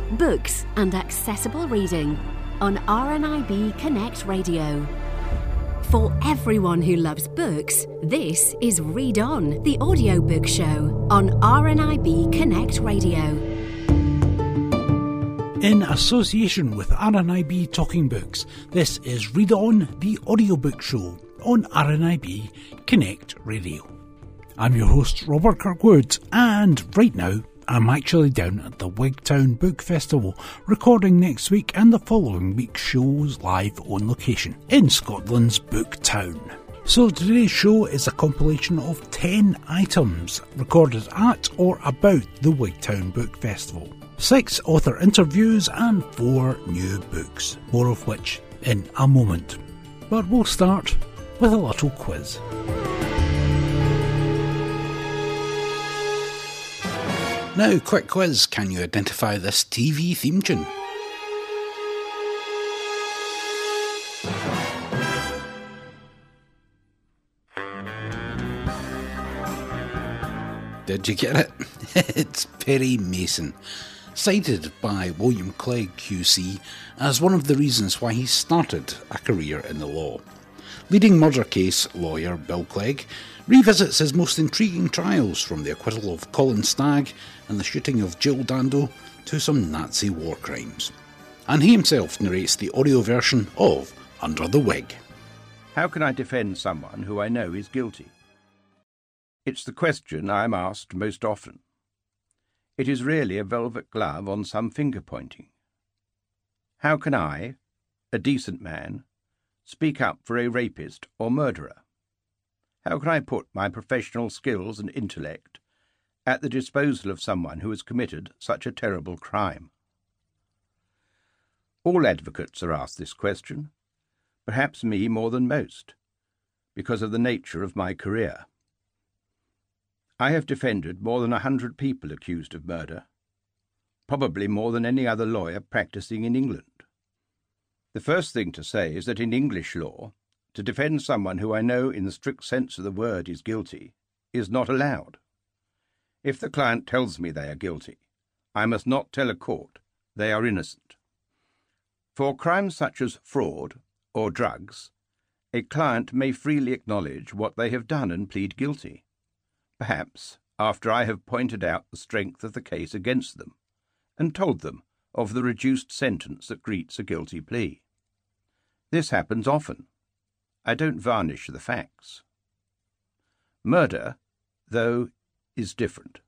books and accessible reading on RNIB Connect Radio. For everyone who loves books, this is Read On, the audiobook show on RNIB Connect Radio. In association with RNIB Talking Books, this is Read On, the audiobook show on RNIB Connect Radio. I'm your host, Robert Kirkwood, and right now I'm actually down at the Wigtown Book Festival, recording next week and the following week's shows live on location in Scotland's Booktown. So today's show is a compilation of 10 items recorded at or about the Wigtown Book Festival. 6 author interviews and 4 new books, more of which in a moment. But we'll start with a little quiz. Now, quick quiz, can you identify this TV theme tune? Did you get it? It's Perry Mason, cited by William Clegg QC as one of the reasons why he started a career in the law. Leading murder case lawyer Bill Clegg revisits his most intriguing trials, from the acquittal of Colin Stagg and the shooting of Jill Dando to some Nazi war crimes. And he himself narrates the audio version of Under the Wig. How can I defend someone who I know is guilty? It's the question I am asked most often. It is really a velvet glove on some finger-pointing. How can I, a decent man, speak up for a rapist or murderer? How can I put my professional skills and intellect at the disposal of someone who has committed such a terrible crime? All advocates are asked this question, perhaps me more than most, because of the nature of my career. I have defended more than 100 people accused of murder, probably more than any other lawyer practising in England. The first thing to say is that in English law, to defend someone who I know in the strict sense of the word is guilty is not allowed. If the client tells me they are guilty, I must not tell a court they are innocent. For crimes such as fraud or drugs, a client may freely acknowledge what they have done and plead guilty, perhaps after I have pointed out the strength of the case against them and told them of the reduced sentence that greets a guilty plea. This happens often. I don't varnish the facts. Murder, though, is different.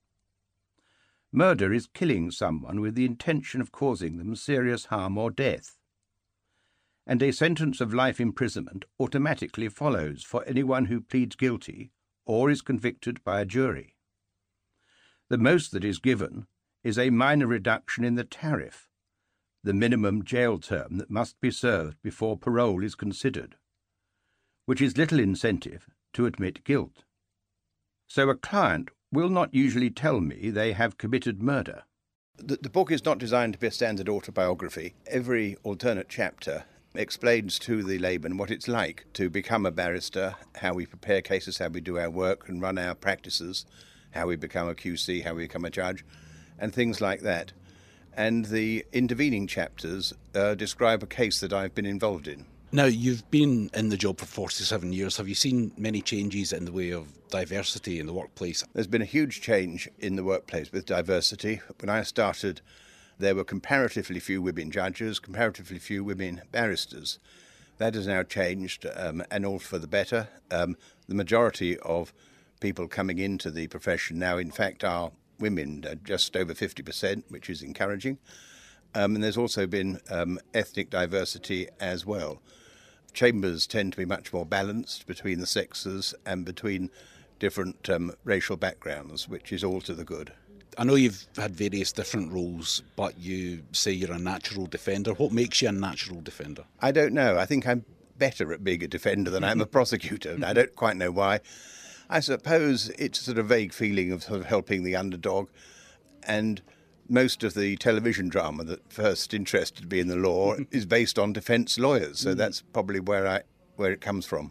Murder is killing someone with the intention of causing them serious harm or death, and a sentence of life imprisonment automatically follows for anyone who pleads guilty or is convicted by a jury. The most that is given is a minor reduction in the tariff, the minimum jail term that must be served before parole is considered, which is little incentive to admit guilt. So a client will not usually tell me they have committed murder. The book is not designed to be a standard autobiography. Every alternate chapter explains to the layman what it's like to become a barrister, how we prepare cases, how we do our work and run our practices, how we become a QC, how we become a judge, and things like that. And the intervening chapters describe a case that I've been involved in. Now, you've been in the job for 47 years. Have you seen many changes in the way of diversity in the workplace? There's been a huge change in the workplace with diversity. When I started, there were comparatively few women judges, comparatively few women barristers. That has now changed, and all for the better. The majority of people coming into the profession now, in fact, are women, just over 50%, which is encouraging. And there's also been ethnic diversity as well. Chambers tend to be much more balanced between the sexes and between different racial backgrounds, which is all to the good. I know you've had various different roles, but you say you're a natural defender. What makes you a natural defender? I don't know. I think I'm better at being a defender than I'm a prosecutor, and I don't quite know why. I suppose it's a sort of vague feeling of sort of helping the underdog, and most of the television drama that first interested me in the law is based on defence lawyers, so that's probably where it comes from.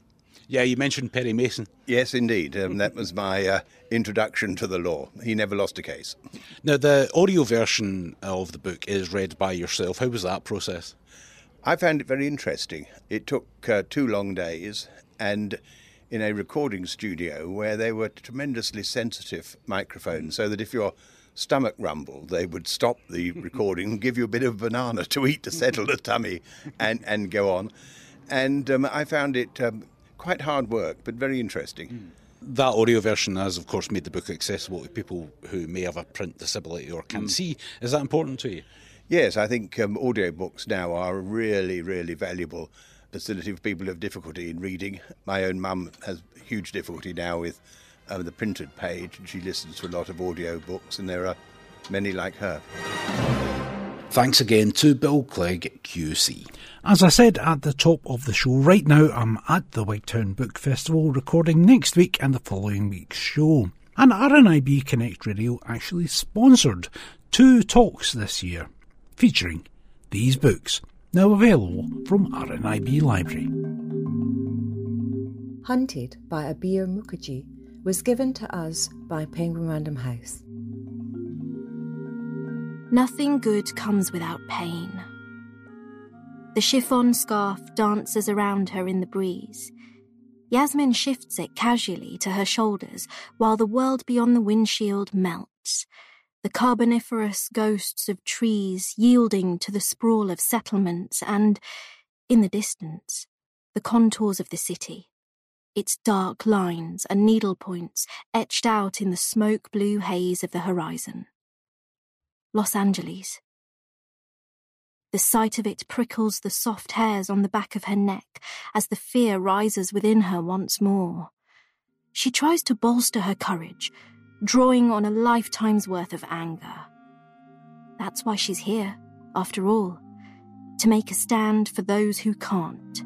Yeah, you mentioned Perry Mason. Yes, indeed. That was my introduction to the law. He never lost a case. Now, the audio version of the book is read by yourself. How was that process? I found it very interesting. It took 2 long days, and in a recording studio where they were tremendously sensitive microphones, so that if your stomach rumbled, they would stop the recording and give you a bit of banana to eat to settle the tummy and go on. And I found it quite hard work, but very interesting. That audio version has, of course, made the book accessible to people who may have a print disability or can't see. Is that important to you? Yes, I think audiobooks now are a really, really valuable facility for people who have difficulty in reading. My own mum has huge difficulty now with the printed page, and she listens to a lot of audiobooks, and there are many like her. Thanks again to Bill Clegg, QC. As I said at the top of the show, right now I'm at the Wigtown Book Festival recording next week and the following week's show. And RNIB Connect Radio actually sponsored 2 talks this year, featuring these books, now available from RNIB Library. Hunted by Abir Mukherjee was given to us by Penguin Random House. Nothing good comes without pain. The chiffon scarf dances around her in the breeze. Yasmin shifts it casually to her shoulders while the world beyond the windshield melts, the carboniferous ghosts of trees yielding to the sprawl of settlements and, in the distance, the contours of the city, its dark lines and needle points etched out in the smoke-blue haze of the horizon. Los Angeles. The sight of it prickles the soft hairs on the back of her neck as the fear rises within her once more. She tries to bolster her courage, drawing on a lifetime's worth of anger. That's why she's here, after all, to make a stand for those who can't.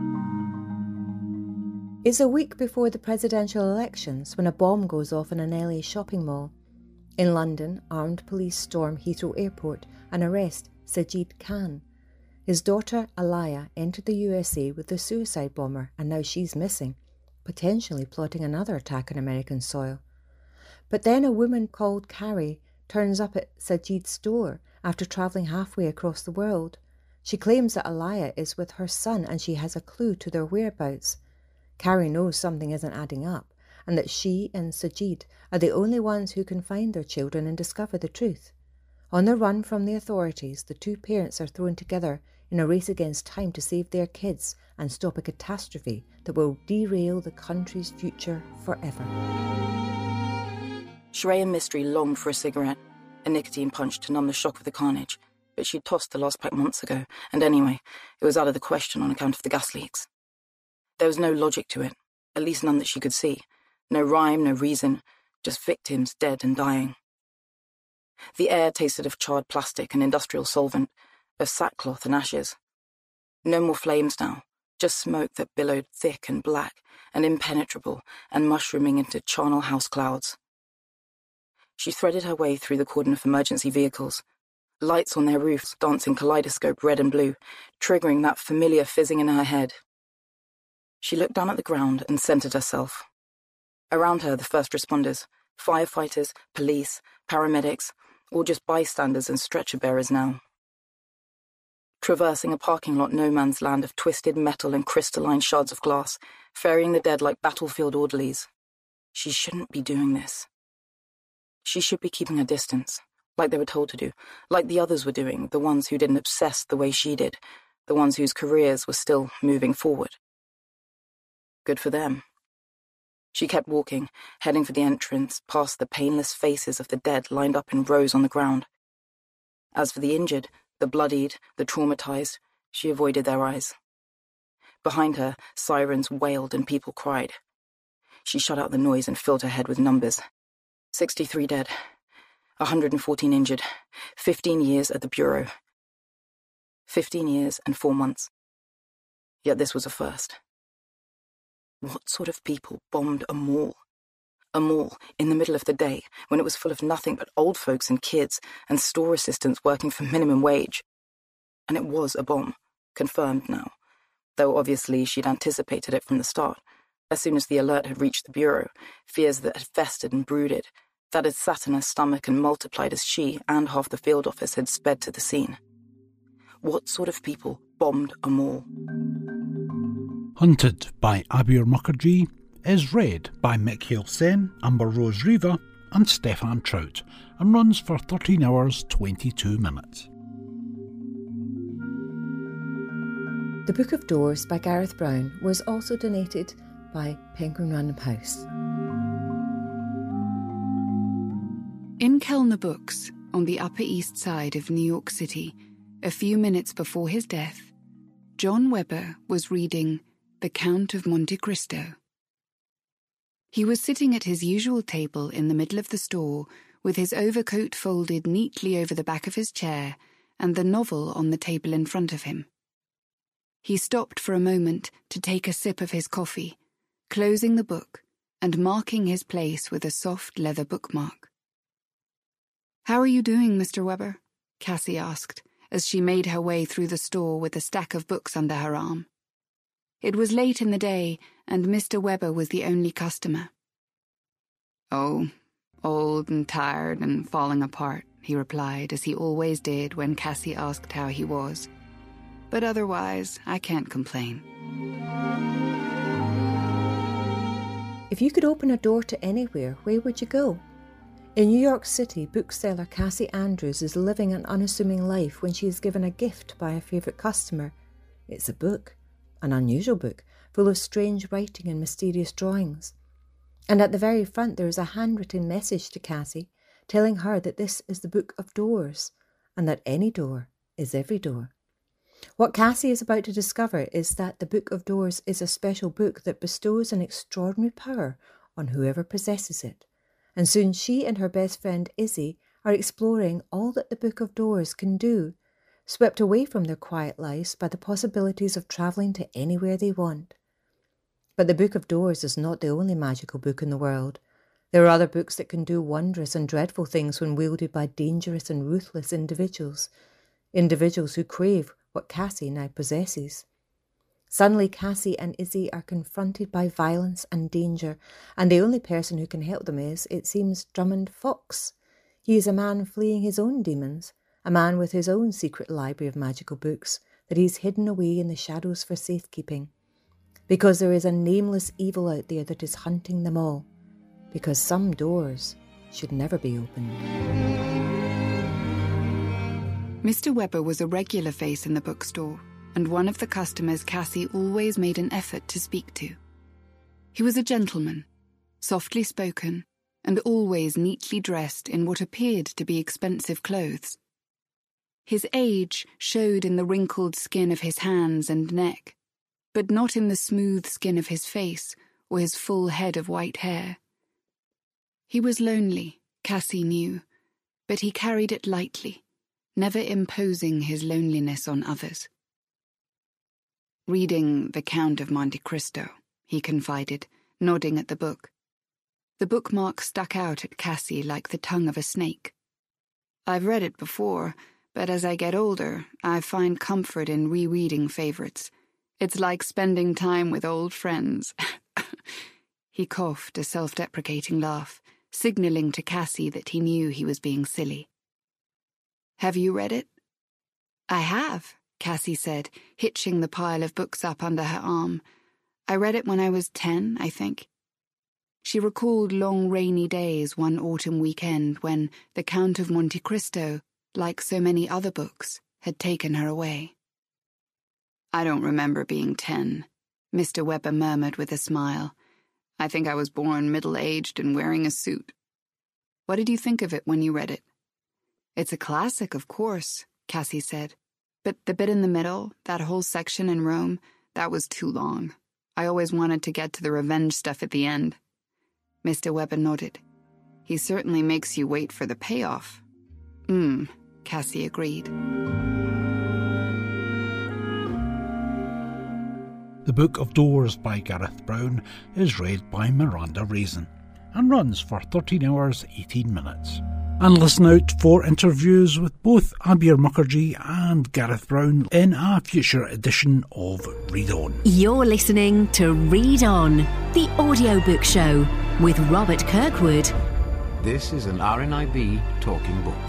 It's a week before the presidential elections when a bomb goes off in an LA shopping mall. In London, armed police storm Heathrow Airport and arrest Sajid Khan. His daughter Alaya entered the USA with the suicide bomber, and now she's missing, potentially plotting another attack on American soil. But then a woman called Carrie turns up at Sajid's door after travelling halfway across the world. She claims that Alaya is with her son and she has a clue to their whereabouts. Carrie knows something isn't adding up, and that she and Sajid are the only ones who can find their children and discover the truth. On the run from the authorities, the 2 parents are thrown together in a race against time to save their kids and stop a catastrophe that will derail the country's future forever. Shreya Mystery longed for a cigarette, a nicotine punch to numb the shock of the carnage, but she'd tossed the last pack months ago, and anyway, it was out of the question on account of the gas leaks. There was no logic to it, at least none that she could see. No rhyme, no reason, just victims dead and dying. The air tasted of charred plastic and industrial solvent, of sackcloth and ashes. No more flames now, just smoke that billowed thick and black and impenetrable and mushrooming into charnel house clouds. She threaded her way through the cordon of emergency vehicles, lights on their roofs dancing kaleidoscope red and blue, triggering that familiar fizzing in her head. She looked down at the ground and centered herself. Around her, the first responders, firefighters, police, paramedics, all just bystanders and stretcher bearers now. Traversing a parking lot no man's land of twisted metal and crystalline shards of glass, ferrying the dead like battlefield orderlies. She shouldn't be doing this. She should be keeping her distance, like they were told to do, like the others were doing, the ones who didn't obsess the way she did, the ones whose careers were still moving forward. Good for them. She kept walking, heading for the entrance, past the painless faces of the dead lined up in rows on the ground. As for the injured, the bloodied, the traumatized, she avoided their eyes. Behind her, sirens wailed and people cried. She shut out the noise and filled her head with numbers. 63 dead, 114 injured, 15 years at the Bureau. 15 years and 4 months. Yet this was a first. What sort of people bombed a mall? A mall in the middle of the day when it was full of nothing but old folks and kids and store assistants working for minimum wage. And it was a bomb, confirmed now, though obviously she'd anticipated it from the start, As soon as the alert had reached the bureau, fears that had festered and brooded, that had sat in her stomach and multiplied as she and half the field office had sped to the scene. What sort of people bombed a mall? Hunted by Abir Mukherjee is read by Mikhail Sen, Amber Rose Riva and Stefan Trout and runs for 13 hours 22 minutes. The Book of Doors by Gareth Brown was also donated by Penguin Random House. In Kellner Books, on the Upper East Side of New York City, a few minutes before his death, John Webber was reading The Count of Monte Cristo. He was sitting at his usual table in the middle of the store, with his overcoat folded neatly over the back of his chair and the novel on the table in front of him. He stopped for a moment to take a sip of his coffee, closing the book and marking his place with a soft leather bookmark. "How are you doing, Mr. Webber?" Cassie asked, as she made her way through the store with a stack of books under her arm. It was late in the day, and Mr. Webber was the only customer. "Oh, old and tired and falling apart," he replied, as he always did when Cassie asked how he was. "But otherwise, I can't complain." If you could open a door to anywhere, where would you go? In New York City, bookseller Cassie Andrews is living an unassuming life when she is given a gift by a favourite customer. It's a book, an unusual book, full of strange writing and mysterious drawings. And at the very front there is a handwritten message to Cassie, telling her that this is the Book of Doors, and that any door is every door. What Cassie is about to discover is that the Book of Doors is a special book that bestows an extraordinary power on whoever possesses it. And soon she and her best friend Izzy are exploring all that the Book of Doors can do, swept away from their quiet lives by the possibilities of travelling to anywhere they want. But the Book of Doors is not the only magical book in the world. There are other books that can do wondrous and dreadful things when wielded by dangerous and ruthless individuals who crave what Cassie now possesses. Suddenly Cassie and Izzy are confronted by violence and danger, and the only person who can help them is, it seems, Drummond Fox. He is a man fleeing his own demons, a man with his own secret library of magical books that he's hidden away in the shadows for safekeeping. Because there is a nameless evil out there that is hunting them all. Because some doors should never be opened. Mr. Webber was a regular face in the bookstore, and one of the customers Cassie always made an effort to speak to. He was a gentleman, softly spoken, and always neatly dressed in what appeared to be expensive clothes. His age showed in the wrinkled skin of his hands and neck, but not in the smooth skin of his face or his full head of white hair. He was lonely, Cassie knew, but he carried it lightly, never imposing his loneliness on others. "Reading The Count of Monte Cristo," he confided, nodding at the book. The bookmark stuck out at Cassie like the tongue of a snake. "I've read it before, but as I get older, I find comfort in rereading favourites. It's like spending time with old friends." He coughed a self-deprecating laugh, signalling to Cassie that he knew he was being silly. "Have you read it?" "I have," Cassie said, hitching the pile of books up under her arm. "I read it when I was 10, I think." She recalled long rainy days one autumn weekend when The Count of Monte Cristo, like so many other books, had taken her away. "I don't remember being 10, Mr. Webber murmured with a smile. "I think I was born middle-aged and wearing a suit." "What did you think of it when you read it?" "It's a classic, of course," Cassie said. "But the bit in the middle, that whole section in Rome, that was too long. I always wanted to get to the revenge stuff at the end." Mr. Webber nodded. "He certainly makes you wait for the payoff." Cassie agreed. The Book of Doors by Gareth Brown is read by Miranda Raisin and runs for 13 hours 18 minutes. And listen out for interviews with both Abir Mukherjee and Gareth Brown in a future edition of Read On. You're listening to Read On, the audiobook show with Robert Kirkwood. This is an RNIB talking book.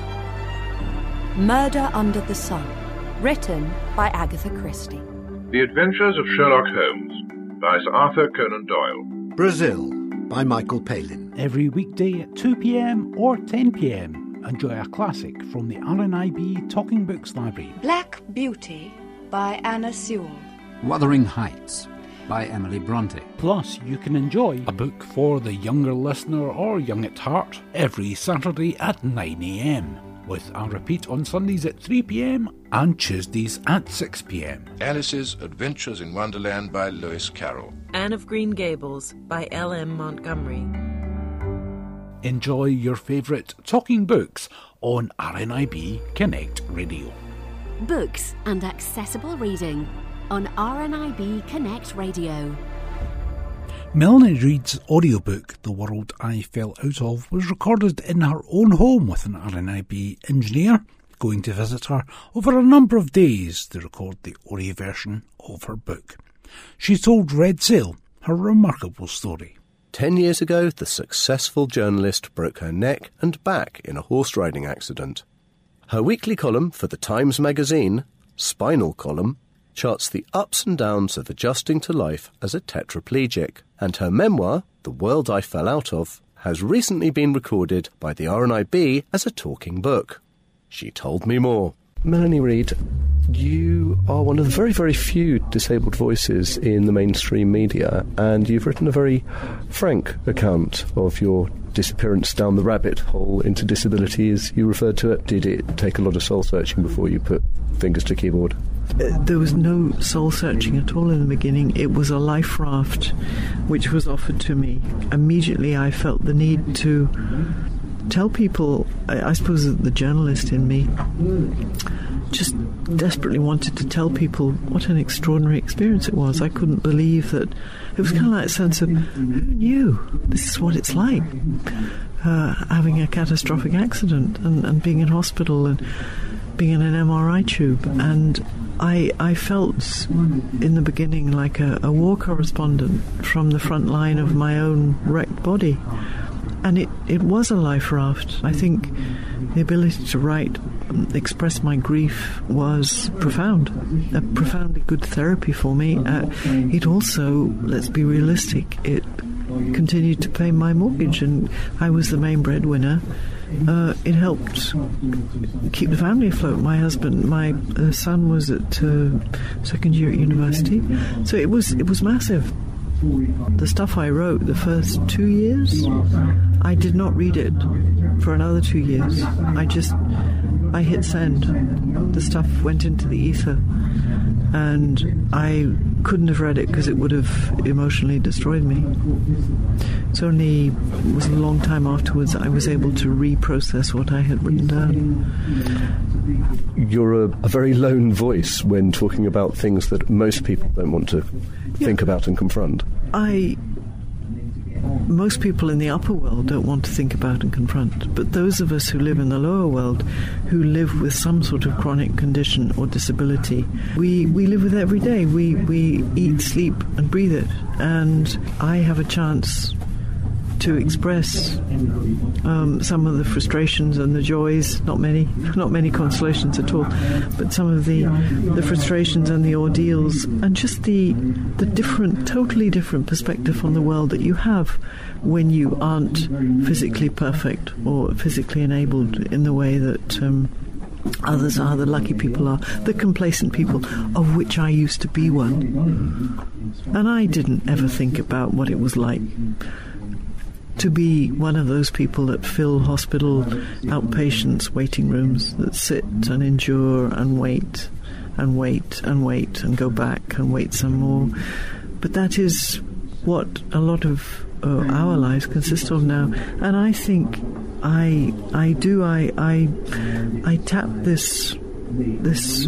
Murder Under the Sun, written by Agatha Christie. The Adventures of Sherlock Holmes by Sir Arthur Conan Doyle. Brazil by Michael Palin. Every weekday at 2 p.m. or 10 p.m. enjoy a classic from the RNIB Talking Books Library. Black Beauty by Anna Sewell. Wuthering Heights by Emily Bronte. Plus, you can enjoy a book for the younger listener or young at heart every Saturday at 9 a.m. with a repeat on Sundays at 3 p.m. and Tuesdays at 6 p.m. Alice's Adventures in Wonderland by Lewis Carroll. Anne of Green Gables by L.M. Montgomery. Enjoy your favourite talking books on RNIB Connect Radio. Books and accessible reading on RNIB Connect Radio. Melanie Reid's audiobook, The World I Fell Out Of, was recorded in her own home with an RNIB engineer going to visit her over a number of days to record the audio version of her book. She told Red Sail her remarkable story. 10 years ago, the successful journalist broke her neck and back in a horse riding accident. Her weekly column for the Times magazine, Spinal Column, charts the ups and downs of adjusting to life as a tetraplegic, and her memoir, The World I Fell Out Of, has recently been recorded by the RNIB as a talking book. She told me more. Melanie Reid, you are one of the very, very few disabled voices in the mainstream media, and you've written a very frank account of your disappearance down the rabbit hole into disability, as you referred to it. Did it take a lot of soul-searching before you put fingers to keyboard? There was no soul-searching at all in the beginning. It was a life raft which was offered to me. Immediately I felt the need to tell people, I suppose the journalist in me just desperately wanted to tell people what an extraordinary experience it was. I couldn't believe that. It was kind of like a sense of, who knew this is what it's like, having a catastrophic accident and being in hospital and being in an MRI tube. And I felt in the beginning like a war correspondent from the front line of my own wrecked body. And it was a life raft. I think the ability to write, express my grief was profound, a profoundly good therapy for me. It also, let's be realistic, it continued to pay my mortgage, and I was the main breadwinner. It helped keep the family afloat. My husband, my son was at second year at university, so it was massive. The stuff I wrote the first 2 years, I did not read it for another 2 years. I hit send. The stuff went into the ether, and I couldn't have read it because it would have emotionally destroyed me. It was a long time afterwards I was able to reprocess what I had written down. You're a very lone voice when talking about things that most people don't want to think about and confront. Most people in the upper world don't want to think about and confront, but those of us who live in the lower world, who live with some sort of chronic condition or disability, we live with it every day. We eat, sleep and breathe it, and I have a chance to express some of the frustrations and the joys, not many consolations at all, but some of the frustrations and the ordeals, and just the different, totally different perspective on the world that you have when you aren't physically perfect or physically enabled in the way that others are, the lucky people are, the complacent people, of which I used to be one. And I didn't ever think about what it was like to be one of those people that fill hospital outpatients waiting rooms, that sit and endure and wait and wait and wait and go back and wait some more. But that is what a lot of our lives consist of now. And I think I tap this this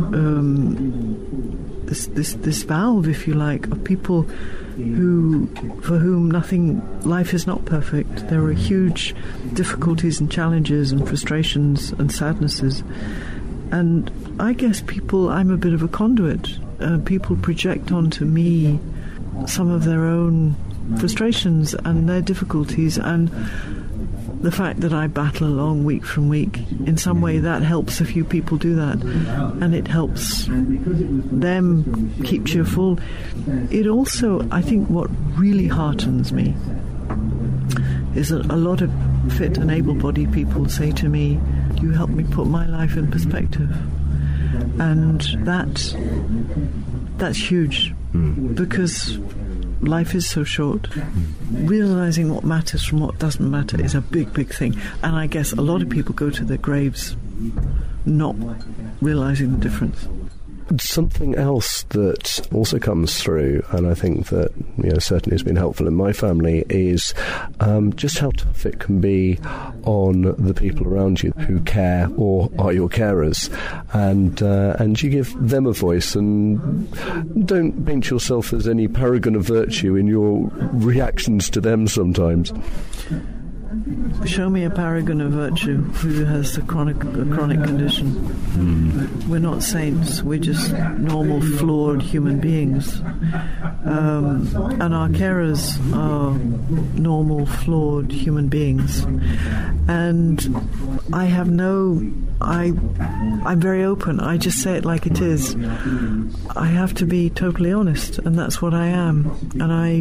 valve, if you like, of people for whom life is not perfect. There are huge difficulties and challenges and frustrations and sadnesses. And I guess I'm a bit of a conduit. People project onto me some of their own frustrations and their difficulties, and the fact that I battle along week from week, in some way that helps a few people do that, and it helps them keep cheerful. It also, I think what really heartens me is that a lot of fit and able-bodied people say to me, "You help me put my life in perspective." And that's huge, because life is so short. Realising what matters from what doesn't matter is a big, big thing. And I guess a lot of people go to their graves not realising the difference. Something else that also comes through, and I think that certainly has been helpful in my family, is just how tough it can be on the people around you who care or are your carers, and you give them a voice, and don't paint yourself as any paragon of virtue in your reactions to them sometimes. Show me a paragon of virtue who has a chronic condition. We're not saints. We're just normal, flawed human beings. And our carers are normal, flawed human beings. And I'm very open. I just say it like it is. I have to be totally honest, and that's what I am. And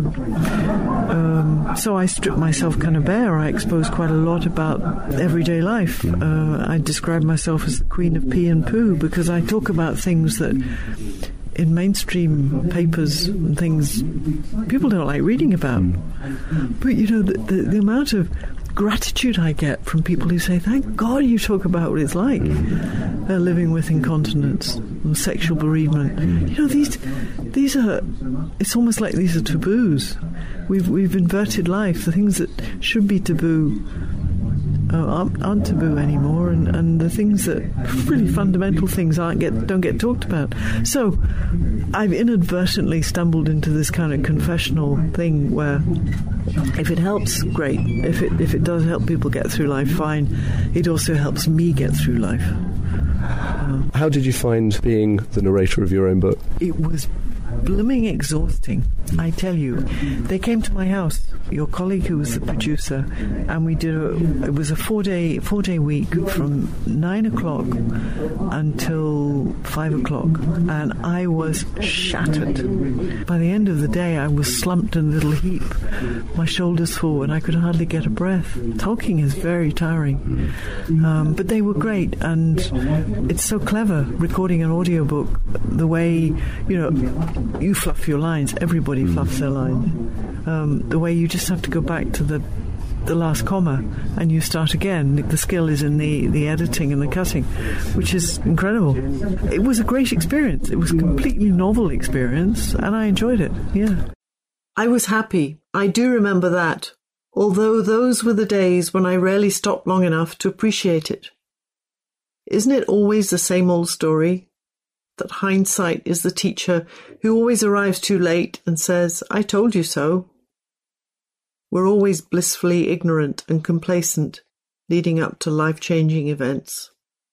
so I strip myself kind of bare. I expose quite a lot about everyday life. I describe myself as the queen of pee and poo, because I talk about things that in mainstream papers and things people don't like reading about. But the amount of gratitude I get from people who say, "Thank God you talk about what it's like living with incontinence and sexual bereavement." These are, it's almost like these are taboos. We've inverted life. The things that should be taboo aren't taboo anymore, and the things that really fundamental things don't get talked about. So I've inadvertently stumbled into this kind of confessional thing where, if it helps, great. If it does help people get through life, fine. It also helps me get through life. How did you find being the narrator of your own book? It was blooming exhausting, I tell you. They came to my house, your colleague who was the producer, and we did it was a four-day week from 9 o'clock until 5 o'clock, and I was shattered. By the end of the day, I was slumped in a little heap, my shoulders forward. I could hardly get a breath. Talking is very tiring. But they were great, and it's so clever recording an audiobook, the way, you fluff your lines. Everybody fluffs their lines. The way you just have to go back to the last comma and you start again. The skill is in the editing and the cutting, which is incredible. It was a great experience. It was a completely novel experience, and I enjoyed it. Yeah. I was happy. I do remember that, although those were the days when I rarely stopped long enough to appreciate it. Isn't it always the same old story? That hindsight is the teacher who always arrives too late and says, "I told you so." We're always blissfully ignorant and complacent, leading up to life-changing events.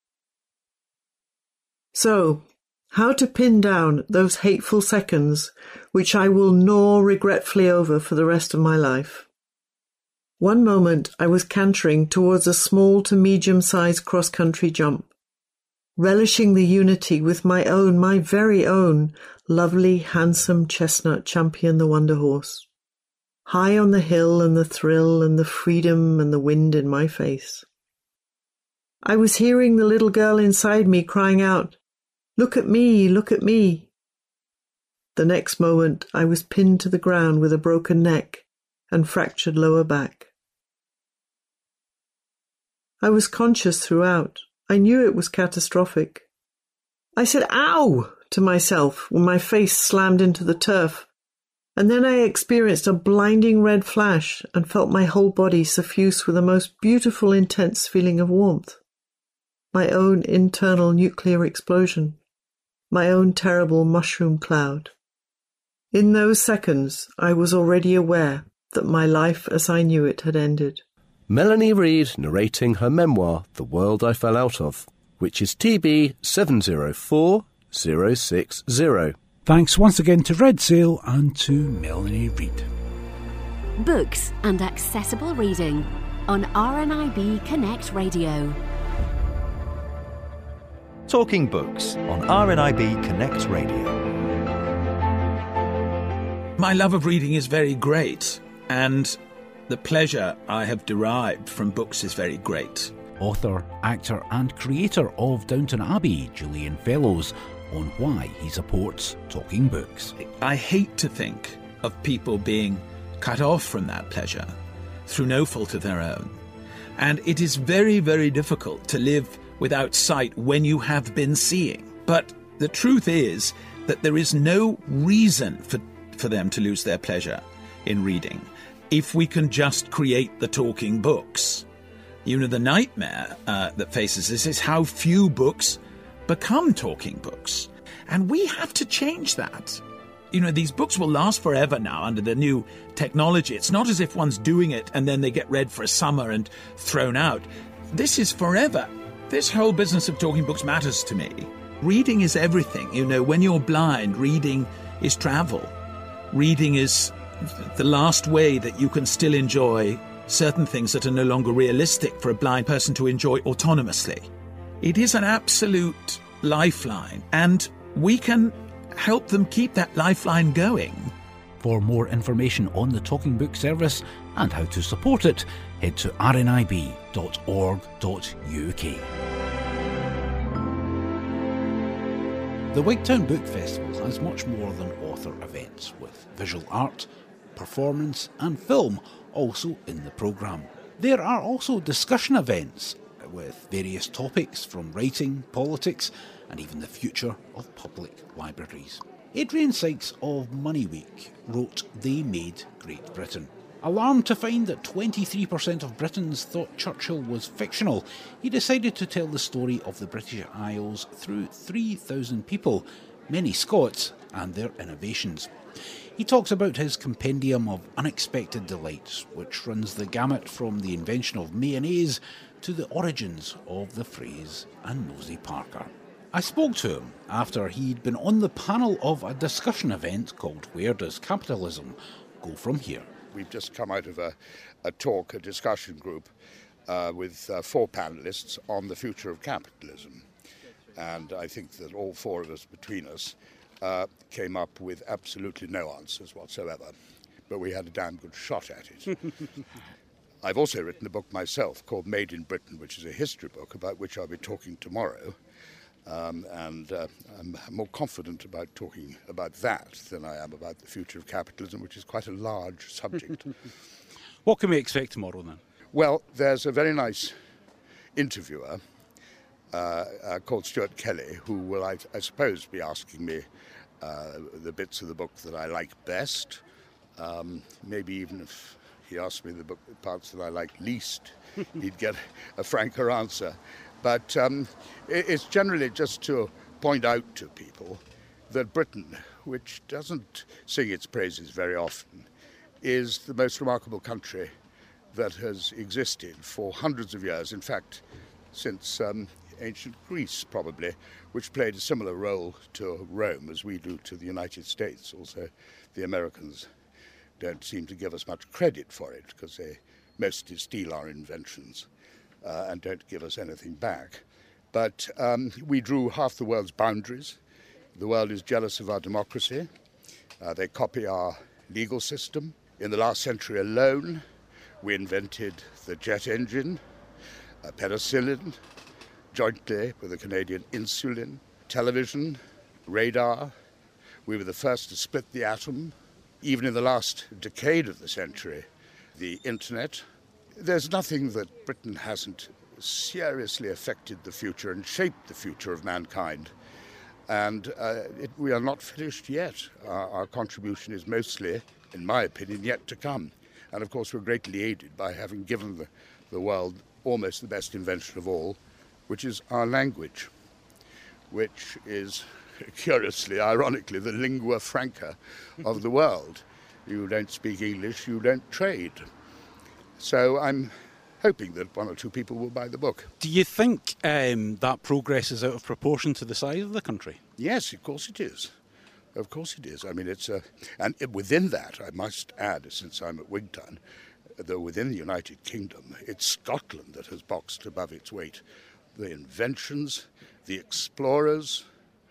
So, how to pin down those hateful seconds which I will gnaw regretfully over for the rest of my life. One moment I was cantering towards a small to medium-sized cross-country jump, relishing the unity with my very own, lovely, handsome chestnut Champion the Wonder Horse. High on the hill and the thrill and the freedom and the wind in my face. I was hearing the little girl inside me crying out, "Look at me, look at me." The next moment I was pinned to the ground with a broken neck and fractured lower back. I was conscious throughout. I knew it was catastrophic. I said, "Ow!" to myself when my face slammed into the turf, and then I experienced a blinding red flash and felt my whole body suffused with a most beautiful, intense feeling of warmth. my own internal nuclear explosion, my own terrible mushroom cloud. In those seconds, I was already aware that my life as I knew it had ended. Melanie Reid narrating her memoir, The World I Fell Out Of, which is TB 704060. Thanks once again to Red Sail and to Melanie Reid. Books and accessible reading on RNIB Connect Radio. Talking Books on RNIB Connect Radio. My love of reading is very great, and the pleasure I have derived from books is very great. Author, actor and creator of Downton Abbey, Julian Fellowes, on why he supports Talking Books. I hate to think of people being cut off from that pleasure through no fault of their own. And it is very, very difficult to live without sight when you have been seeing. But the truth is that there is no reason for them to lose their pleasure in reading if we can just create the talking books. You know, the nightmare that faces this is how few books become talking books. And we have to change that. You know, these books will last forever now under the new technology. It's not as if one's doing it and then they get read for a summer and thrown out. This is forever. This whole business of talking books matters to me. Reading is everything. You know, when you're blind, reading is travel. Reading is the last way that you can still enjoy certain things that are no longer realistic for a blind person to enjoy autonomously. It is an absolute lifeline, and we can help them keep that lifeline going. For more information on the Talking Book service and how to support it, head to rnib.org.uk. The Wigtown Book Festival has much more than author events, with visual art, performance and film also in the programme. There are also discussion events with various topics from writing, politics and even the future of public libraries. Adrian Sykes of Money Week wrote They Made Great Britain. Alarmed to find that 23% of Britons thought Churchill was fictional, he decided to tell the story of the British Isles through 3,000 people, many Scots, and their innovations. He talks about his compendium of unexpected delights, which runs the gamut from the invention of mayonnaise to the origins of the phrase "a nosy Parker." I spoke to him after he'd been on the panel of a discussion event called Where Does Capitalism Go From Here? We've just come out of a discussion group with 4 panellists on the future of capitalism. And I think that all 4 of us, between us, came up with absolutely no answers whatsoever. But we had a damn good shot at it. I've also written a book myself called Made in Britain, which is a history book about which I'll be talking tomorrow. I'm more confident about talking about that than I am about the future of capitalism, which is quite a large subject. What can we expect tomorrow then? Well, there's a very nice interviewer called Stuart Kelly, who will, I suppose, be asking me the bits of the book that I like best. Maybe even if he asked me the parts that I like least, he'd get a franker answer. But it's generally just to point out to people that Britain, which doesn't sing its praises very often, is the most remarkable country that has existed for hundreds of years. In fact, since ancient Greece, probably, which played a similar role to Rome as we do to the United States. Also, the Americans don't seem to give us much credit for it because they mostly steal our inventions and don't give us anything back. But we drew half the world's boundaries. The world is jealous of our democracy. They copy our legal system. In the last century alone, we invented the jet engine, penicillin, jointly with the Canadian insulin, television, radar. We were the first to split the atom. Even in the last decade of the century, the internet. There's nothing that Britain hasn't seriously affected the future and shaped the future of mankind. And we are not finished yet. Our contribution is mostly, in my opinion, yet to come. And of course, we're greatly aided by having given the world almost the best invention of all, which is our language, which is, curiously, ironically, the lingua franca of the world. You don't speak English, you don't trade. So I'm hoping that one or two people will buy the book. Do you think that progress is out of proportion to the size of the country? Yes, of course it is. Of course it is. I mean, and within that, I must add, since I'm at Wigtown, though within the United Kingdom, it's Scotland that has boxed above its weight. The inventions, the explorers,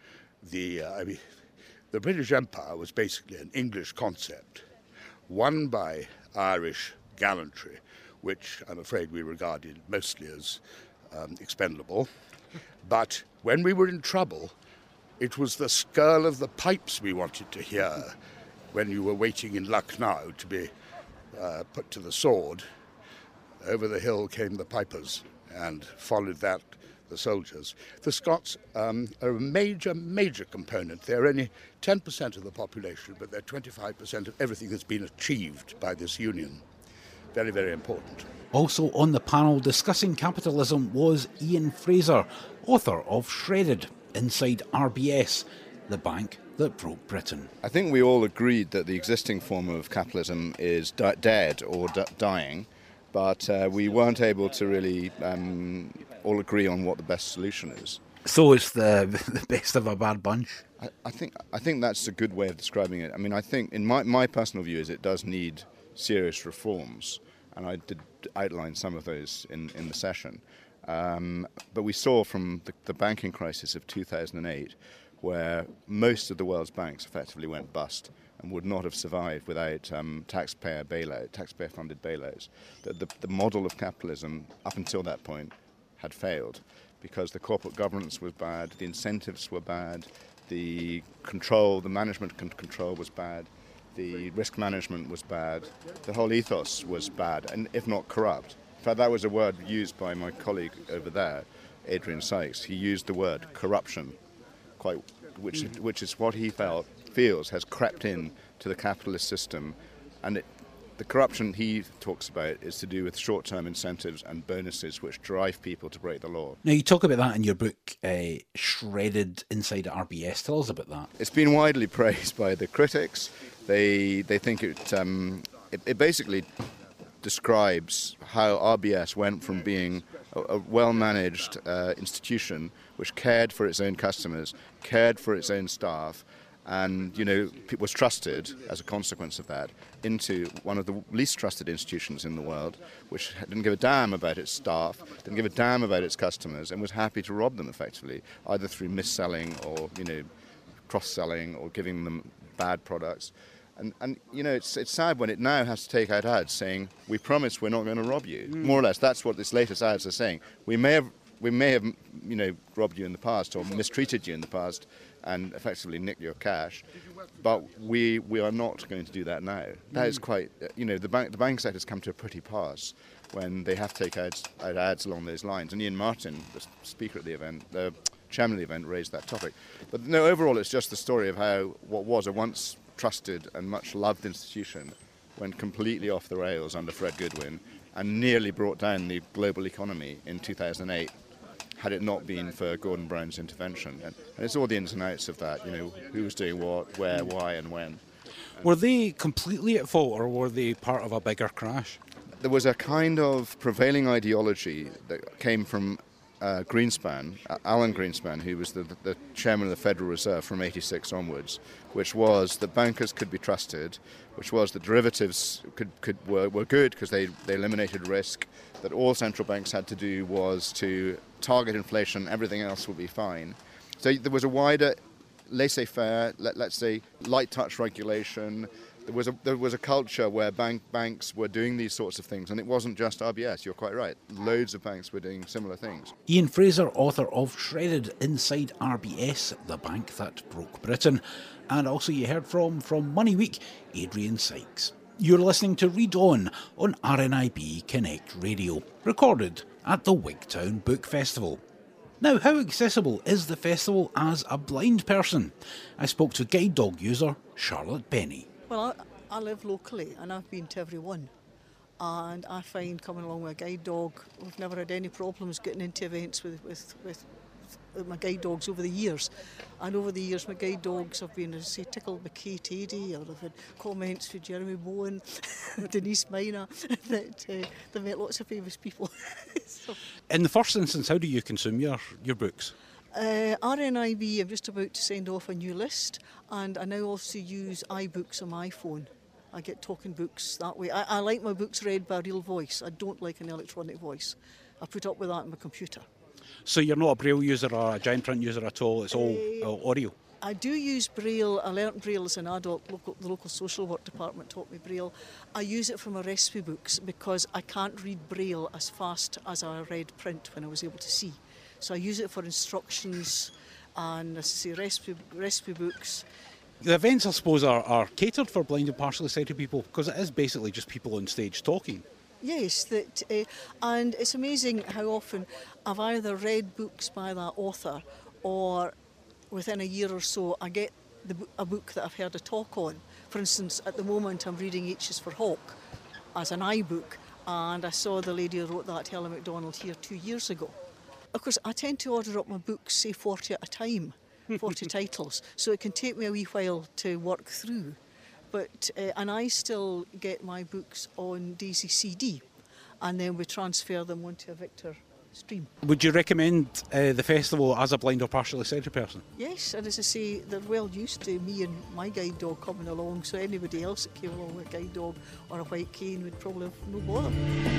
the British Empire was basically an English concept, won by Irish gallantry, which I'm afraid we regarded mostly as expendable. But when we were in trouble, it was the skirl of the pipes we wanted to hear when you were waiting in Lucknow to be put to the sword. Over the hill came the pipers, and followed that the soldiers. The Scots are a major, major component. They're only 10% of the population, but they're 25% of everything that's been achieved by this union. Very, very important. Also on the panel discussing capitalism was Ian Fraser, author of Shredded, Inside RBS, the bank that broke Britain. I think we all agreed that the existing form of capitalism is dead or dying, but we weren't able to really all agree on what the best solution is. So it's the best of a bad bunch? I think that's a good way of describing it. I mean, I think, in my personal view, is it does need serious reforms, and I did outline some of those in the session. But we saw from the banking crisis of 2008, where most of the world's banks effectively went bust and would not have survived without taxpayer-funded bailouts, that the model of capitalism up until that point had failed because the corporate governance was bad, the incentives were bad, the management control was bad, the risk management was bad, the whole ethos was bad, and if not corrupt. In fact, that was a word used by my colleague over there, Adrian Sykes. He used the word corruption, which is what he feels has crept in to the capitalist system, and the corruption he talks about is to do with short-term incentives and bonuses which drive people to break the law. Now, you talk about that in your book, Shredded Inside RBS. Tell us about that. It's been widely praised by the critics. They think it basically describes how RBS went from being a well-managed institution which cared for its own customers, cared for its own staff, and was trusted as a consequence of that, into one of the least trusted institutions in the world, which didn't give a damn about its staff, didn't give a damn about its customers, and was happy to rob them effectively, either through mis-selling or cross-selling or giving them bad products. And it's sad when it now has to take out ads saying, "We promise we're not going to rob you." More or less, that's what this latest ads are saying. We may have robbed you in the past or mistreated you in the past and effectively nicked your cash, but we are not going to do that now. That is quite, the bank sector's come to a pretty pass when they have to take out ads along those lines. And Ian Martin, the speaker at the event, the chairman of the event, raised that topic. But no, overall, it's just the story of how what was a once trusted and much loved institution went completely off the rails under Fred Goodwin and nearly brought down the global economy in 2008 had it not been for Gordon Brown's intervention. And it's all the ins and outs of that, who was doing what, where, why and when. Were they completely at fault or were they part of a bigger crash? There was a kind of prevailing ideology that came from Greenspan, Alan Greenspan, who was the chairman of the Federal Reserve from 86 onwards, which was that bankers could be trusted, which was that derivatives were good because they eliminated risk, that all central banks had to do was to target inflation, everything else would be fine. So there was a wider laissez-faire, let's say, light touch regulation. There was a culture where banks were doing these sorts of things, and it wasn't just RBS, you're quite right. Loads of banks were doing similar things. Ian Fraser, author of Shredded Inside RBS, the bank that broke Britain. And also you heard from Money Week, Adrian Sykes. You're listening to Read On RNIB Connect Radio, recorded at the Wigtown Book Festival. Now, how accessible is the festival as a blind person? I spoke to guide dog user Charlotte Benny. Well, I live locally and I've been to every one. and I find coming along with a guide dog, we've never had any problems getting into events with my guide dogs over the years. And over the years, my guide dogs have been, say, tickled by Kate Adie, or I've had comments from Jeremy Bowen, Denise Mina, that they've met lots of famous people. So, in the first instance, how do you consume your books? RNIB, I'm just about to send off a new list, and I now also use iBooks on my phone. I get talking books that way. I like my books read by a real voice. I don't like an electronic voice. I put up with that on my computer. So you're not a Braille user or a giant print user at all, it's all audio? I do use Braille. I learnt Braille as an adult. The local social work department taught me Braille. I use it for my recipe books because I can't read Braille as fast as I read print when I was able to see. So I use it for instructions and, as I say, recipe books. The events, I suppose, are catered for blind and partially sighted people, because it is basically just people on stage talking. Yes, and it's amazing how often I've either read books by that author, or within a year or so I get a book that I've heard a talk on. For instance, at the moment I'm reading H is for Hawk as an iBook, and I saw the lady who wrote that, Helen MacDonald, here 2 years ago. Of course, I tend to order up my books, say 40 at a time, 40 titles, so it can take me a wee while to work through. But and I still get my books on Daisy CD, and then we transfer them onto a Victor stream. Would you recommend the festival as a blind or partially sighted person? Yes, and as I say, they're well used to me and my guide dog coming along, so anybody else that came along with a guide dog or a white cane would probably have no bother.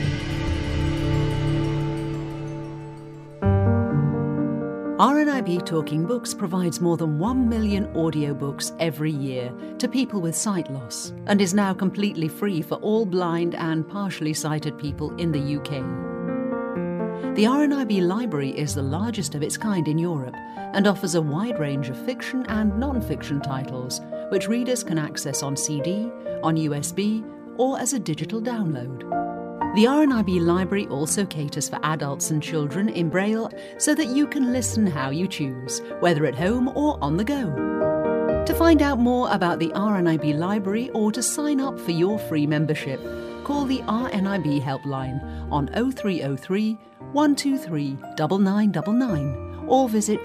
RNIB Talking Books provides more than 1 million audiobooks every year to people with sight loss, and is now completely free for all blind and partially sighted people in the UK. The RNIB Library is the largest of its kind in Europe and offers a wide range of fiction and non-fiction titles, which readers can access on CD, on USB, or as a digital download. The RNIB Library also caters for adults and children in Braille, so that you can listen how you choose, whether at home or on the go. To find out more about the RNIB Library or to sign up for your free membership, call the RNIB helpline on 0303 123 9999 or visit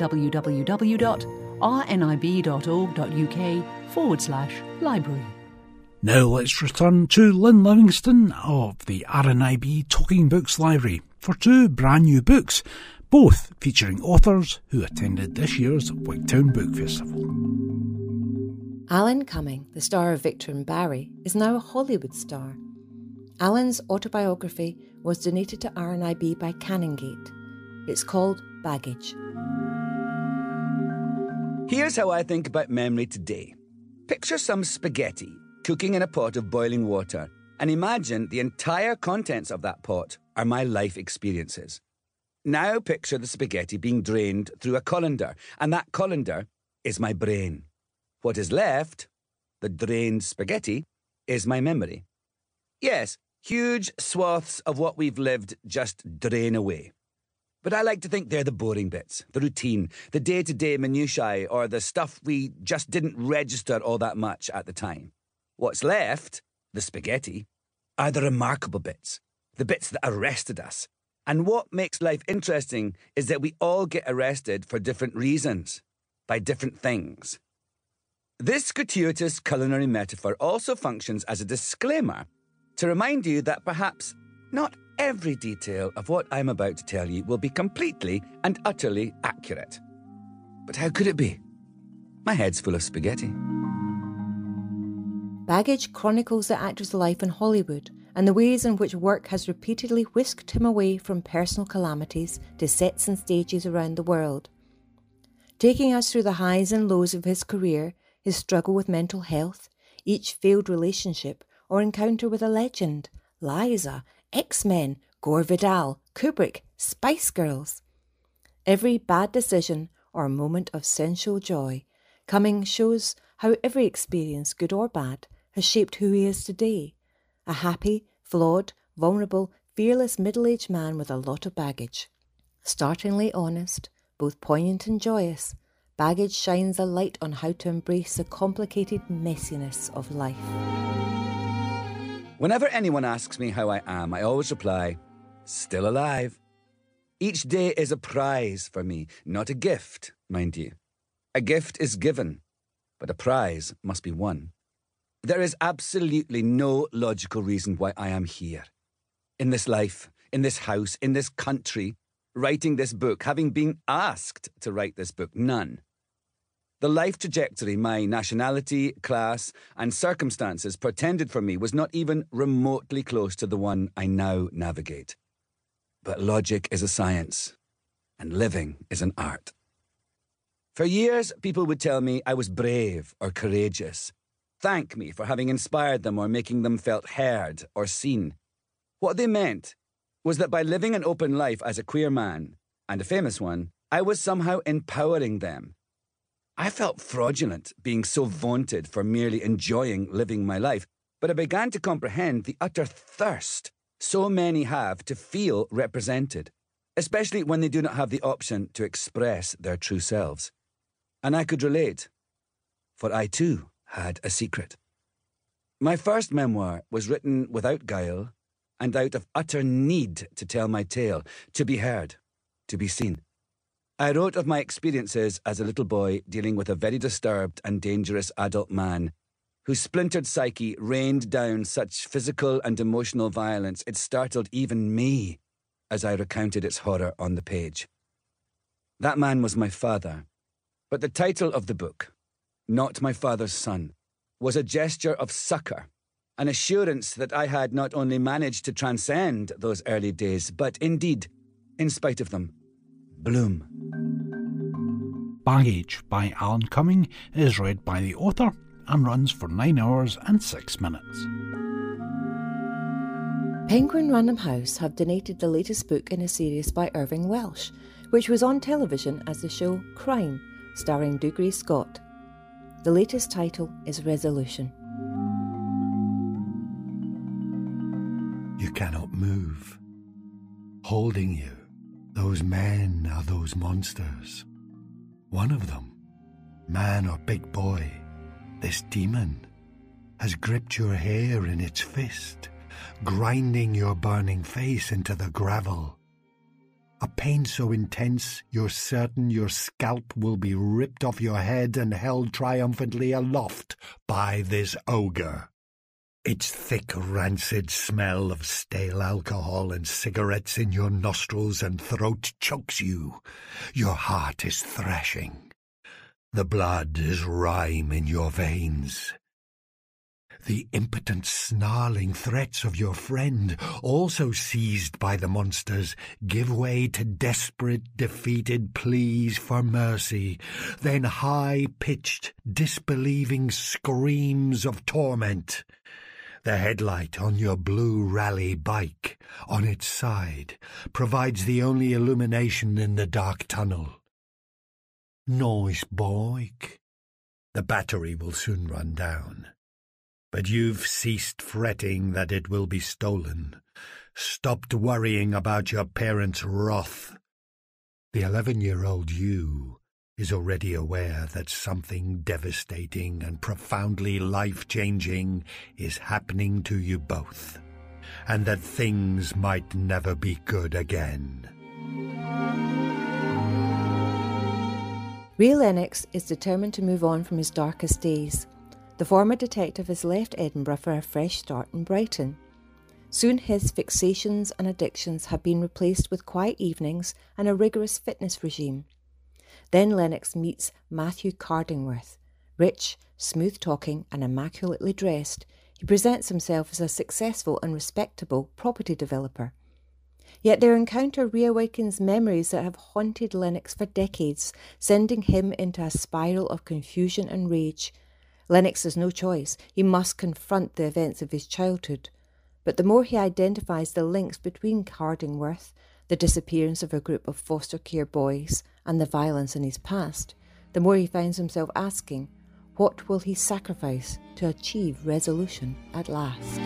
www.rnib.org.uk/library. Now let's return to Lynn Livingston of the RNIB Talking Books Library for 2 brand new books, both featuring authors who attended this year's Wigtown Book Festival. Alan Cumming, the star of Victor and Barry, is now a Hollywood star. Alan's autobiography was donated to RNIB by Canongate. It's called Baggage. Here's how I think about memory today. Picture some spaghetti cooking in a pot of boiling water, and imagine the entire contents of that pot are my life experiences. Now picture the spaghetti being drained through a colander, and that colander is my brain. What is left, the drained spaghetti, is my memory. Yes, huge swaths of what we've lived just drain away. But I like to think they're the boring bits, the routine, the day-to-day minutiae, or the stuff we just didn't register all that much at the time. What's left, the spaghetti, are the remarkable bits, the bits that arrested us. And what makes life interesting is that we all get arrested for different reasons, by different things. This gratuitous culinary metaphor also functions as a disclaimer to remind you that perhaps not every detail of what I'm about to tell you will be completely and utterly accurate. But how could it be? My head's full of spaghetti. Baggage chronicles the actor's life in Hollywood and the ways in which work has repeatedly whisked him away from personal calamities to sets and stages around the world. Taking us through the highs and lows of his career, his struggle with mental health, each failed relationship or encounter with a legend, Liza, X-Men, Gore Vidal, Kubrick, Spice Girls. Every bad decision or moment of sensual joy, Cumming shows how every experience, good or bad, has shaped who he is today. A happy, flawed, vulnerable, fearless middle-aged man with a lot of baggage. Startlingly honest, both poignant and joyous, Baggage shines a light on how to embrace the complicated messiness of life. Whenever anyone asks me how I am, I always reply, still alive. Each day is a prize for me, not a gift, mind you. A gift is given, but a prize must be won. There is absolutely no logical reason why I am here. In this life, in this house, in this country, writing this book, having been asked to write this book, none. The life trajectory my nationality, class, and circumstances portended for me was not even remotely close to the one I now navigate. But logic is a science, and living is an art. For years, people would tell me I was brave or courageous, thank me for having inspired them or making them felt heard or seen. What they meant was that by living an open life as a queer man, and a famous one, I was somehow empowering them. I felt fraudulent being so vaunted for merely enjoying living my life, but I began to comprehend the utter thirst so many have to feel represented, especially when they do not have the option to express their true selves. And I could relate, for I too had a secret. My first memoir was written without guile and out of utter need to tell my tale, to be heard, to be seen. I wrote of my experiences as a little boy dealing with a very disturbed and dangerous adult man whose splintered psyche rained down such physical and emotional violence it startled even me as I recounted its horror on the page. That man was my father, but the title of the book, Not My Father's Son, was a gesture of succour, an assurance that I had not only managed to transcend those early days, but indeed, in spite of them, bloom. Baggage by Alan Cumming is read by the author and runs for 9 hours and 6 minutes. Penguin Random House have donated the latest book in a series by Irving Welsh, which was on television as the show Crime, starring Dougray Scott. The latest title is Resolution. You cannot move. Holding you, those men are those monsters. One of them, man or big boy, this demon, has gripped your hair in its fist, grinding your burning face into the gravel. A pain so intense you're certain your scalp will be ripped off your head and held triumphantly aloft by this ogre. Its thick, rancid smell of stale alcohol and cigarettes in your nostrils and throat chokes you. Your heart is thrashing. The blood is rime in your veins. The impotent, snarling threats of your friend, also seized by the monsters, give way to desperate, defeated pleas for mercy, then high-pitched, disbelieving screams of torment. The headlight on your blue rally bike, on its side, provides the only illumination in the dark tunnel. Nice bike. The battery will soon run down. But you've ceased fretting that it will be stolen, stopped worrying about your parents' wrath. The 11-year-old you is already aware that something devastating and profoundly life-changing is happening to you both, and that things might never be good again. Ray Lennox is determined to move on from his darkest days. The former detective has left Edinburgh for a fresh start in Brighton. Soon his fixations and addictions have been replaced with quiet evenings and a rigorous fitness regime. Then Lennox meets Matthew Cardingworth. Rich, smooth-talking and immaculately dressed, he presents himself as a successful and respectable property developer. Yet their encounter reawakens memories that have haunted Lennox for decades, sending him into a spiral of confusion and rage. Lennox has no choice. He must confront the events of his childhood. But the more he identifies the links between Cardingworth, the disappearance of a group of foster care boys, and the violence in his past, the more he finds himself asking, what will he sacrifice to achieve resolution at last?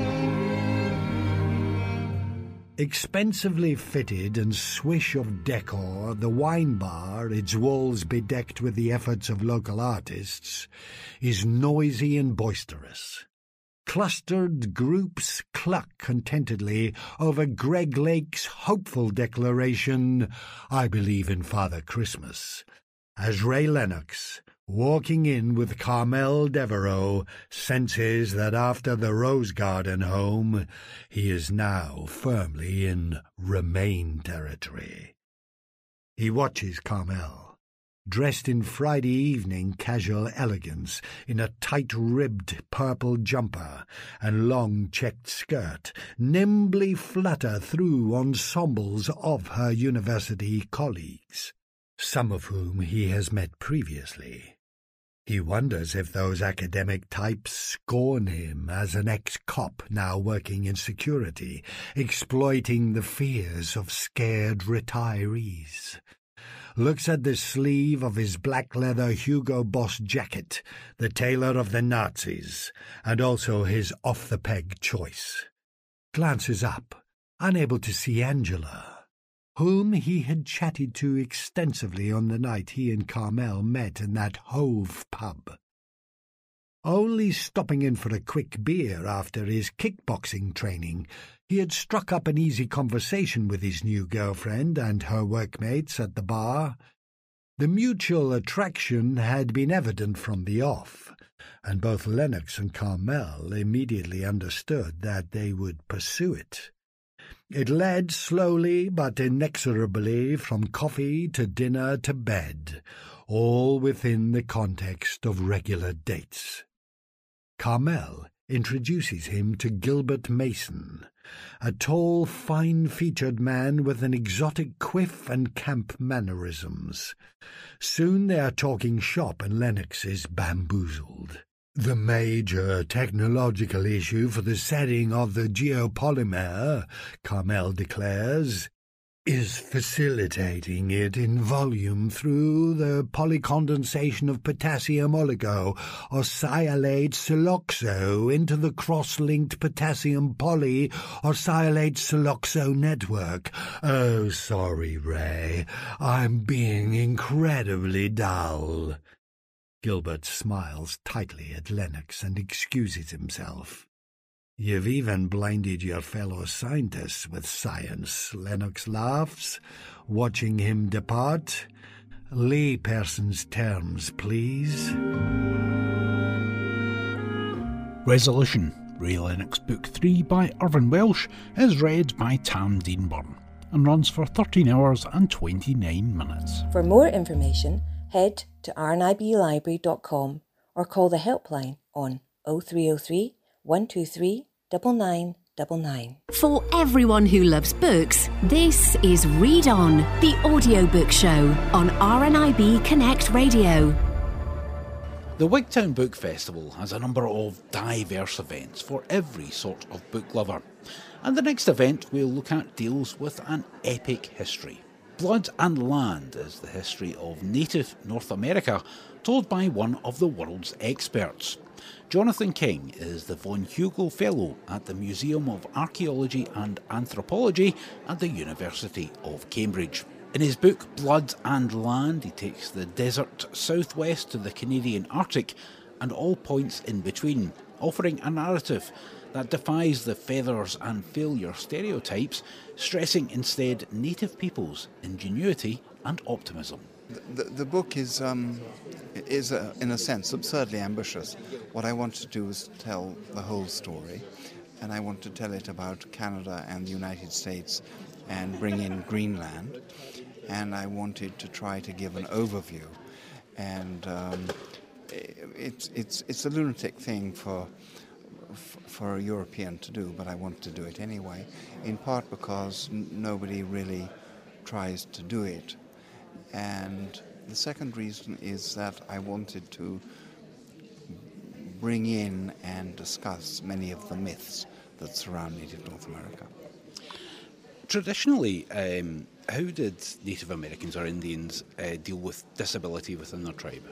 Expensively fitted and swish of decor, the wine bar, its walls bedecked with the efforts of local artists, is noisy and boisterous. Clustered groups cluck contentedly over Greg Lake's hopeful declaration, "I believe in Father Christmas," as Ray Lennox, walking in with Carmel Devereaux, senses that after the Rose Garden home, he is now firmly in Remain territory. He watches Carmel, dressed in Friday evening casual elegance, in a tight-ribbed purple jumper and long checked skirt, nimbly flutter through ensembles of her university colleagues, some of whom he has met previously. He wonders if those academic types scorn him as an ex-cop now working in security, exploiting the fears of scared retirees. Looks at the sleeve of his black leather Hugo Boss jacket, the tailor of the Nazis, and also his off-the-peg choice. Glances up, unable to see Angela, whom he had chatted to extensively on the night he and Carmel met in that Hove pub. Only stopping in for a quick beer after his kickboxing training, he had struck up an easy conversation with his new girlfriend and her workmates at the bar. The mutual attraction had been evident from the off, and both Lennox and Carmel immediately understood that they would pursue it. It led slowly but inexorably from coffee to dinner to bed, all within the context of regular dates. Carmel introduces him to Gilbert Mason, a tall, fine-featured man with an exotic quiff and camp mannerisms. Soon they are talking shop and Lennox is bamboozled. The major technological issue for the setting of the geopolymer, Carmel declares, is facilitating it in volume through the polycondensation of potassium oligo or sialate siloxo into the cross-linked potassium poly or sialate siloxo network. Oh, sorry, Ray, I'm being incredibly dull. Gilbert smiles tightly at Lennox and excuses himself. You've even blinded your fellow scientists with science, Lennox laughs, watching him depart. Layperson's terms, please. Resolution, Ray Lennox Book 3 by Irvine Welsh, is read by Tam Deanburn and runs for 13 hours and 29 minutes. For more information, head to rniblibrary.com or call the helpline on 0303 123 9999. For everyone who loves books, this is Read On, the audiobook show on RNIB Connect Radio. The Wigtown Book Festival has a number of diverse events for every sort of book lover. And the next event we'll look at deals with an epic history. Blood and Land is the history of native North America, told by one of the world's experts. Jonathan King is the Von Hugel Fellow at the Museum of Archaeology and Anthropology at the University of Cambridge. In his book Blood and Land, he takes the desert southwest to the Canadian Arctic and all points in between, offering a narrative that defies the feathers and failure stereotypes, stressing instead native peoples' ingenuity and optimism. The book is in a sense, absurdly ambitious. What I want to do is tell the whole story, and I want to tell it about Canada and the United States and bring in Greenland, and I wanted to try to give an overview. And it's a lunatic thing for a European to do, but I want to do it anyway, in part because nobody really tries to do it. And the second reason is that I wanted to bring in and discuss many of the myths that surround native North America. Traditionally, how did Native Americans or Indians deal with disability within their tribe?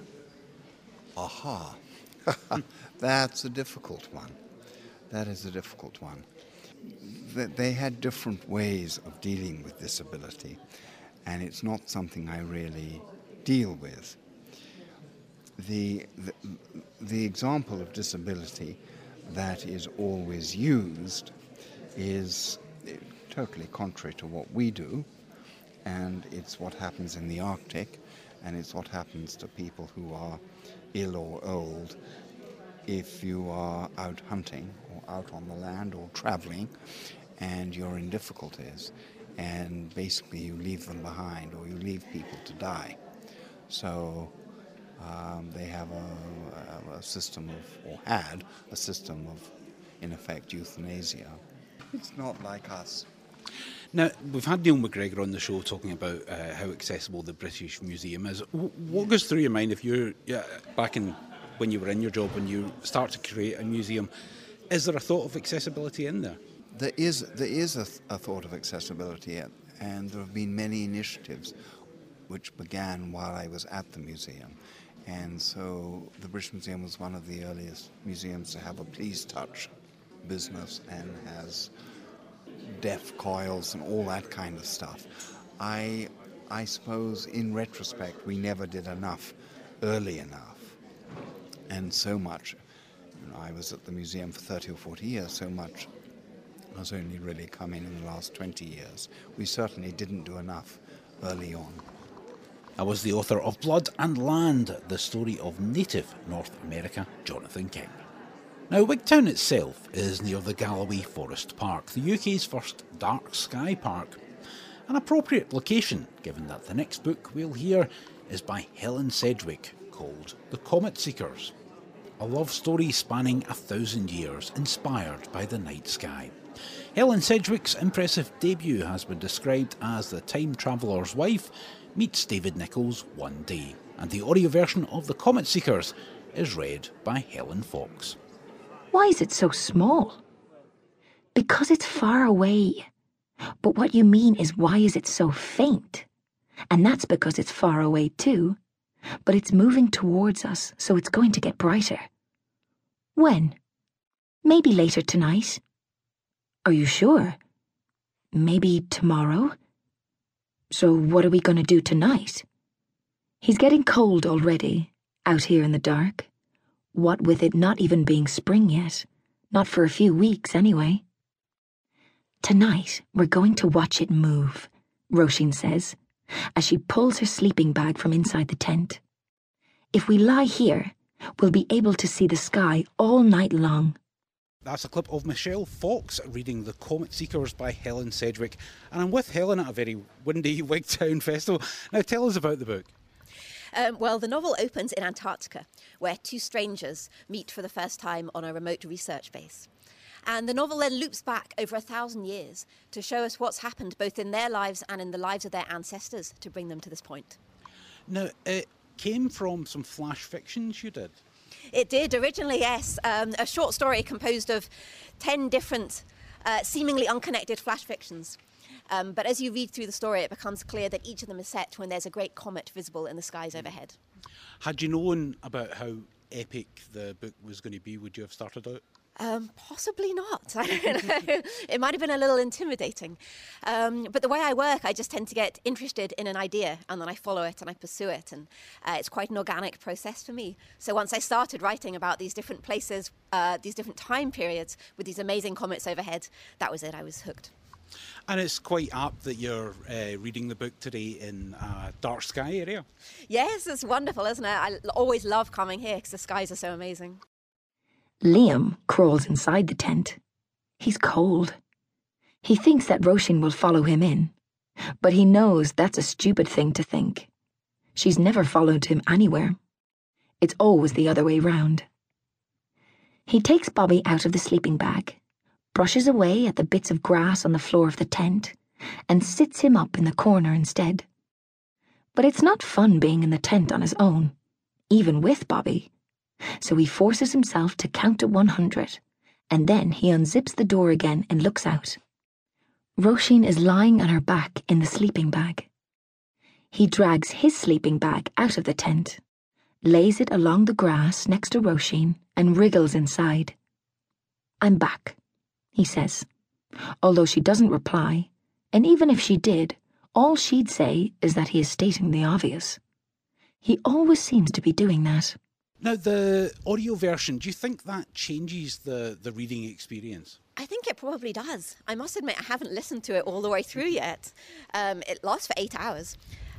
Aha! That's a difficult one. That is a difficult one. They had different ways of dealing with disability, and it's not something I really deal with. The example of disability that is always used is totally contrary to what we do, and it's what happens in the Arctic, and it's what happens to people who are ill or old if you are out hunting or out on the land or traveling and you're in difficulties, and basically you leave them behind or you leave people to die. So they have a system of, or had a system of, in effect, euthanasia. It's not like us. Now, we've had Neil McGregor on the show talking about how accessible the British Museum is. What goes through your mind if you're back in when you were in your job, when you start to create a museum? Is there a thought of accessibility in there? There is a thought of accessibility, and there have been many initiatives which began while I was at the museum. And so the British Museum was one of the earliest museums to have a please touch business and has deaf coils and all that kind of stuff. I suppose in retrospect we never did enough early enough, and so much. I was at the museum for 30 or 40 years, so much has only really come in the last 20 years. We certainly didn't do enough early on. I was the author of Blood and Land, the story of native North America, Jonathan Kemp. Now, Wigtown itself is near the Galloway Forest Park, the UK's first dark sky park. An appropriate location, given that the next book we'll hear is by Helen Sedgwick, called The Comet Seekers. A love story spanning 1,000 years, inspired by the night sky. Helen Sedgwick's impressive debut has been described as the time traveller's wife meets David Nicholls one day, and the audio version of The Comet Seekers is read by Helen Fox. Why is it so small? Because it's far away. But what you mean is, why is it so faint? And that's because it's far away too. But it's moving towards us, so it's going to get brighter. When? Maybe later tonight. Are you sure? Maybe tomorrow? So what are we going to do tonight? He's getting cold already, out here in the dark. What with it not even being spring yet. Not for a few weeks, anyway. Tonight, we're going to watch it move, Roisin says, as she pulls her sleeping bag from inside the tent. If we lie here, we'll be able to see the sky all night long. That's a clip of Michelle Fox reading The Comet Seekers by Helen Sedgwick. And I'm with Helen at a very windy Wigtown festival. Now tell us about the book. Well, the novel opens in Antarctica, where two strangers meet for the first time on a remote research base. And the novel then loops back over 1,000 years to show us what's happened both in their lives and in the lives of their ancestors to bring them to this point. Now, it came from some flash fictions you did. It did, originally, yes. A short story composed of 10 different, seemingly unconnected flash fictions. But as you read through the story, it becomes clear that each of them is set when there's a great comet visible in the skies overhead. Had you known about how epic the book was going to be, would you have started out? Possibly not. I don't know. It might have been a little intimidating. But the way I work, I just tend to get interested in an idea and then I follow it and I pursue it. And it's quite an organic process for me. So once I started writing about these different places, these different time periods with these amazing comets overhead, that was it. I was hooked. And it's quite apt that you're reading the book today in a dark sky area. Yes, it's wonderful, isn't it? I always love coming here because the skies are so amazing. Liam crawls inside the tent. He's cold. He thinks that Roisin will follow him in, but he knows that's a stupid thing to think. She's never followed him anywhere. It's always the other way round. He takes Bobby out of the sleeping bag, brushes away at the bits of grass on the floor of the tent, and sits him up in the corner instead. But it's not fun being in the tent on his own, even with Bobby. So he forces himself to count to 100, and then he unzips the door again and looks out. Roisin is lying on her back in the sleeping bag. He drags his sleeping bag out of the tent, lays it along the grass next to Roisin, and wriggles inside. "I'm back," he says, although she doesn't reply, and even if she did, all she'd say is that he is stating the obvious. He always seems to be doing that. Now, the audio version, do you think that changes the reading experience? I think it probably does. I must admit, I haven't listened to it all the way through yet. It lasts for 8 hours.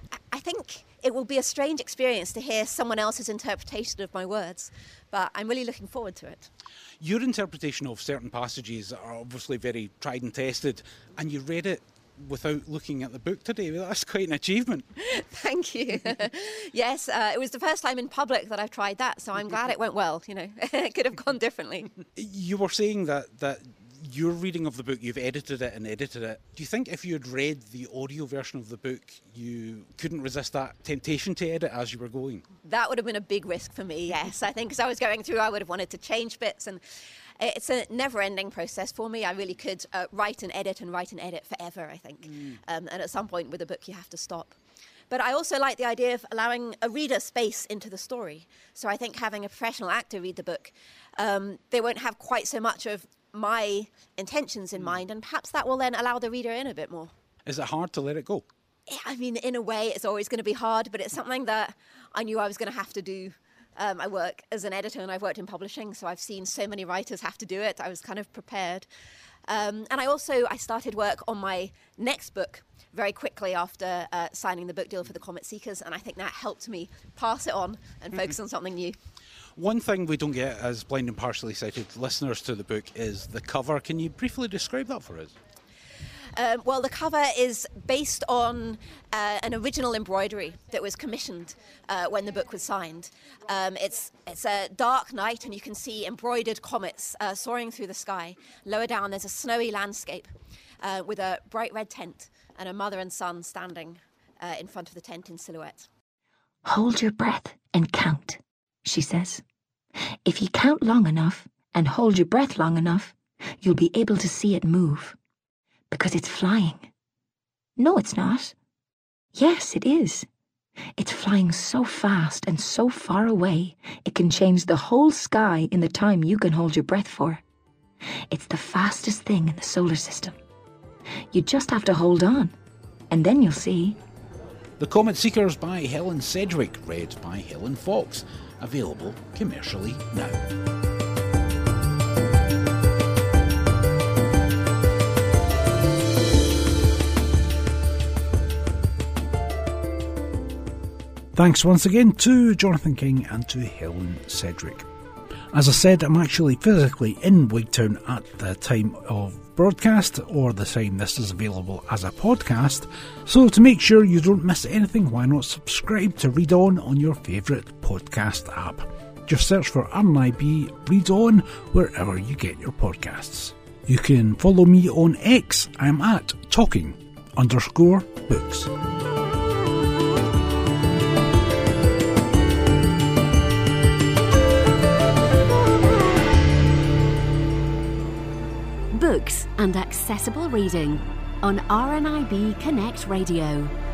I think it will be a strange experience to hear someone else's interpretation of my words, but I'm really looking forward to it. Your interpretation of certain passages are obviously very tried and tested, and you read it without looking at the book today. Well, that's quite an achievement. Thank you. Yes, it was the first time in public that I've tried that, so I'm glad it went well. You know, it could have gone differently. You were saying that your reading of the book, you've edited it and edited it. Do you think if you had read the audio version of the book, you couldn't resist that temptation to edit as you were going? That would have been a big risk for me, yes. I think as I was going through, I would have wanted to change bits, and it's a never-ending process for me. I really could write and edit forever, I think. And at some point with a book, you have to stop. But I also like the idea of allowing a reader space into the story. So I think having a professional actor read the book, they won't have quite so much of my intentions in mind, and perhaps that will then allow the reader in a bit more. Is it hard to let it go? I mean, in a way, it's always going to be hard, but it's something that I knew I was going to have to do. I work as an editor and I've worked in publishing, so I've seen so many writers have to do it. I was kind of prepared. And I started work on my next book very quickly after signing the book deal for the Comet Seekers, and I think that helped me pass it on and focus on something new. One thing we don't get as blind and partially sighted listeners to the book is the cover. Can you briefly describe that for us? Well, the cover is based on an original embroidery that was commissioned when the book was signed. It's a dark night, and you can see embroidered comets soaring through the sky. Lower down, there's a snowy landscape with a bright red tent and a mother and son standing in front of the tent in silhouette. Hold your breath and count, she says. If you count long enough and hold your breath long enough, you'll be able to see it move. Because it's flying. No, it's not. Yes, it is. It's flying so fast and so far away, it can change the whole sky in the time you can hold your breath for. It's the fastest thing in the solar system. You just have to hold on, and then you'll see. The Comet Seekers by Helen Sedgwick, read by Helen Fox. Available commercially now. Thanks once again to Jonathan King and to Helen Sedgwick. As I said, I'm actually physically in Wigtown at the time of broadcast, or the time this is available as a podcast, so to make sure you don't miss anything, why not subscribe to Read On your favourite podcast app. Just search for RNIB Read On wherever you get your podcasts. You can follow me on X. I'm at talking_books. Books and accessible reading on RNIB Connect Radio.